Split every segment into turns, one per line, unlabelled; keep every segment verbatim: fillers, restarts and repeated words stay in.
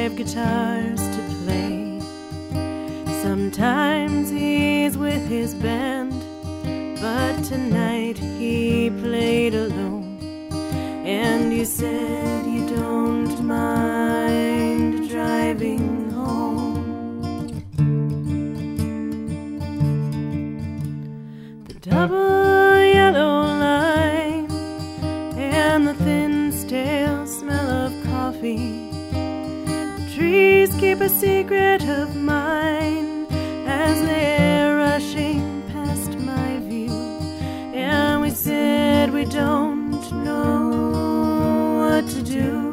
five guitars to play. Sometimes he's with his band, but tonight he played alone. And you said you don't mind driving home. The double yellow line and the thin stale smell of coffee. The trees keep a secret of mine as they're rushing past my view. And we said we don't know what to do.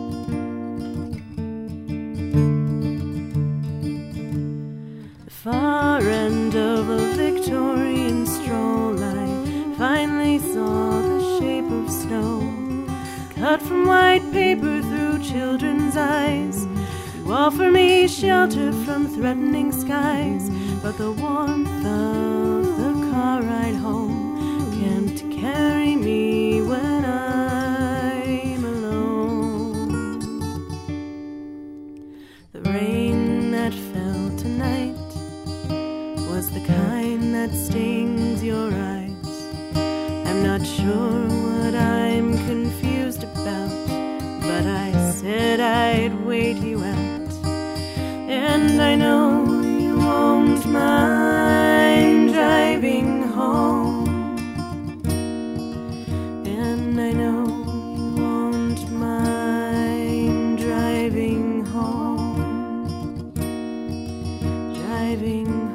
The far end of a Victorian stroll, I finally saw the shape of snow, cut from white paper through children's eyes. You offer me shelter from threatening skies, but the warmth of the car ride home can't carry me when I'm alone. The rain that fell tonight was the kind that stings your eyes. I'm not sure what I'm confused about, but I said I'd wait you out. And I know you won't mind driving home. And I know you won't mind driving home. Driving home.